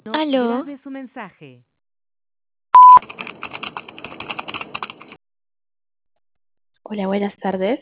Aló, Grabe su mensaje. Hola, buenas tardes.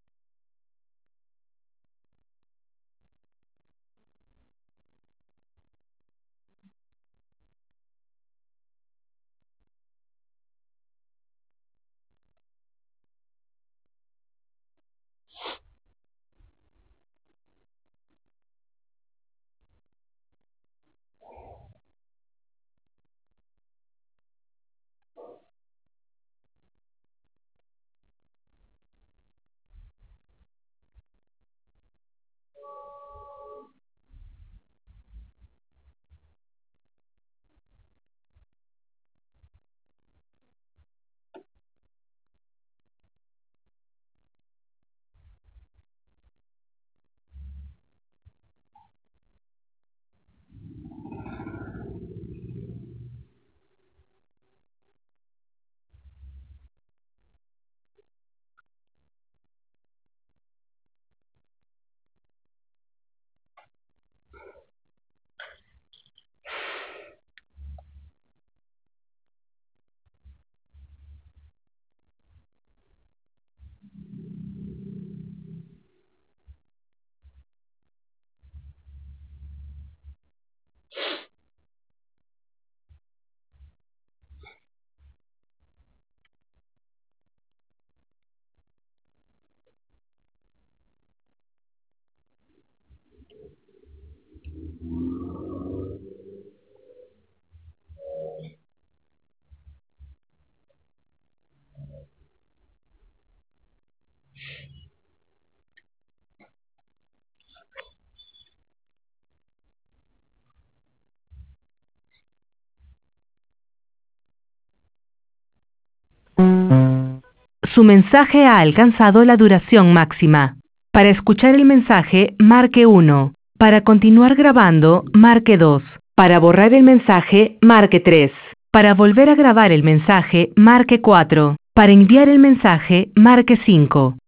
Su mensaje ha alcanzado la duración máxima. Para escuchar el mensaje, marque 1. Para continuar grabando, marque 2. Para borrar el mensaje, marque 3. Para volver a grabar el mensaje, marque 4. Para enviar el mensaje, marque 5.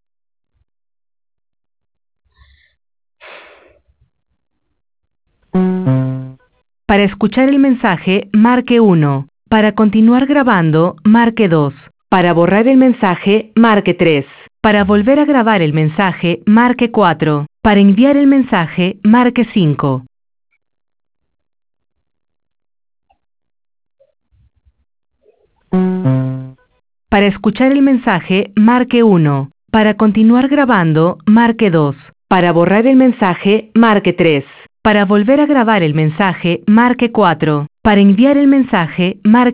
Para escuchar el mensaje, marque 1. Para continuar grabando, marque 2. Para borrar el mensaje, marque 3. Para volver a grabar el mensaje, marque 4. Para enviar el mensaje, marque 5. Para escuchar el mensaje, marque 1. Para continuar grabando, marque 2. Para borrar el mensaje, marque 3. Para volver a grabar el mensaje, marque 4. Para enviar el mensaje, marque